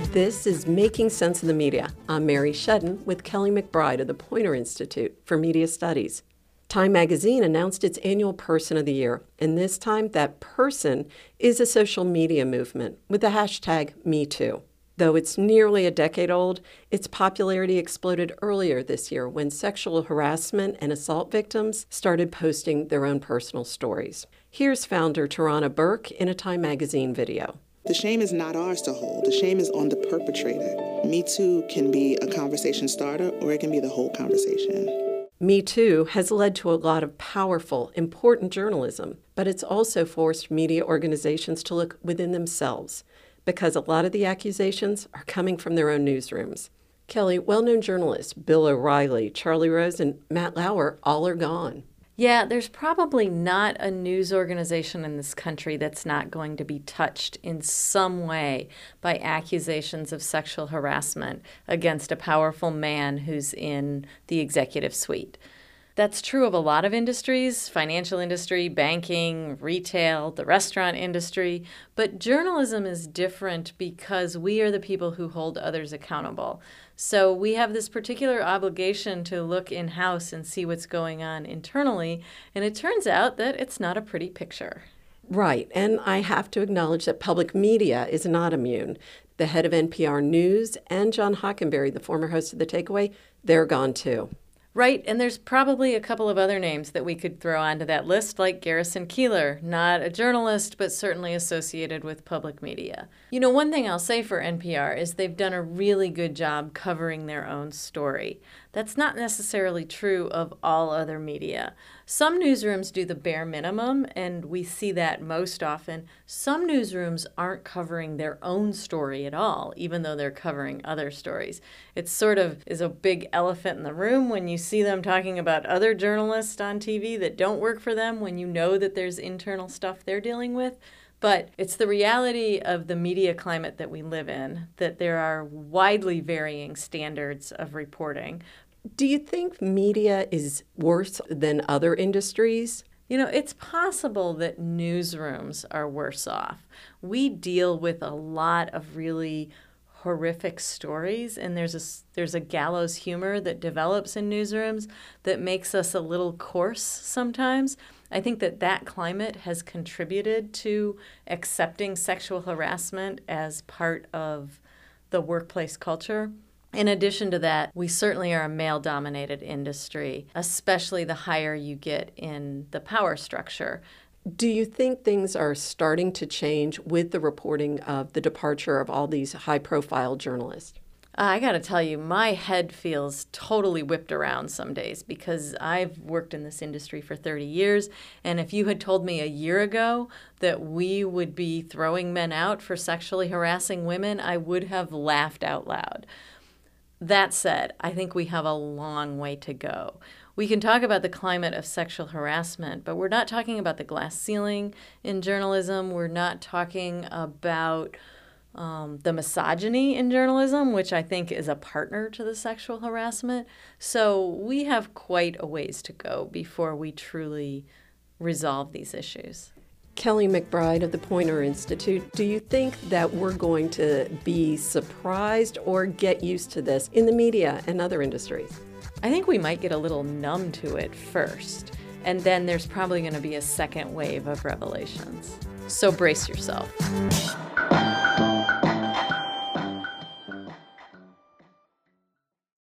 This is Making Sense of the Media. I'm Mary Shedden with Kelly McBride of the Poynter Institute for Media Studies. Time magazine announced its annual Person of the Year, and this time that person is a social media movement with the hashtag #MeToo. Though it's nearly a decade old, its popularity exploded earlier this year when sexual harassment and assault victims started posting their own personal stories. Here's founder Tarana Burke in a Time magazine video. The shame is not ours to hold. The shame is on the perpetrator. Me Too can be a conversation starter, or it can be the whole conversation. Me Too has led to a lot of powerful, important journalism, but it's also forced media organizations to look within themselves, because a lot of the accusations are coming from their own newsrooms. Kelly, well-known journalists Bill O'Reilly, Charlie Rose, and Matt Lauer all are gone. Yeah, there's probably not a news organization in this country that's not going to be touched in some way by accusations of sexual harassment against a powerful man who's in the executive suite. That's true of a lot of industries, financial industry, banking, retail, the restaurant industry, but journalism is different because we are the people who hold others accountable. So we have this particular obligation to look in-house and see what's going on internally, and it turns out that it's not a pretty picture. Right, and I have to acknowledge that public media is not immune. The head of NPR News and John Hockenberry, the former host of The Takeaway, they're gone too. Right, and there's probably a couple of other names that we could throw onto that list, like Garrison Keillor, not a journalist, but certainly associated with public media. You know, one thing I'll say for NPR is they've done a really good job covering their own story. That's not necessarily true of all other media. Some newsrooms do the bare minimum, and we see that most often. Some newsrooms aren't covering their own story at all, even though they're covering other stories. It sort of is a big elephant in the room when you see them talking about other journalists on TV that don't work for them, when you know that there's internal stuff they're dealing with. But it's the reality of the media climate that we live in, that there are widely varying standards of reporting. Do you think media is worse than other industries? You know, it's possible that newsrooms are worse off. We deal with a lot of really horrific stories, and there's a gallows humor that develops in newsrooms that makes us a little coarse sometimes. I think that climate has contributed to accepting sexual harassment as part of the workplace culture. In addition to that, we certainly are a male-dominated industry, especially the higher you get in the power structure. Do you think things are starting to change with the reporting of the departure of all these high-profile journalists? I got to tell you, my head feels totally whipped around some days because I've worked in this industry for 30 years, and if you had told me a year ago that we would be throwing men out for sexually harassing women, I would have laughed out loud. That said, I think we have a long way to go. We can talk about the climate of sexual harassment, but we're not talking about the glass ceiling in journalism. We're not talking about the misogyny in journalism, which I think is a partner to the sexual harassment. So we have quite a ways to go before we truly resolve these issues. Kelly McBride of the Poynter Institute, do you think that we're going to be surprised or get used to this in the media and other industries? I think we might get a little numb to it first, and then there's probably going to be a second wave of revelations. So brace yourself.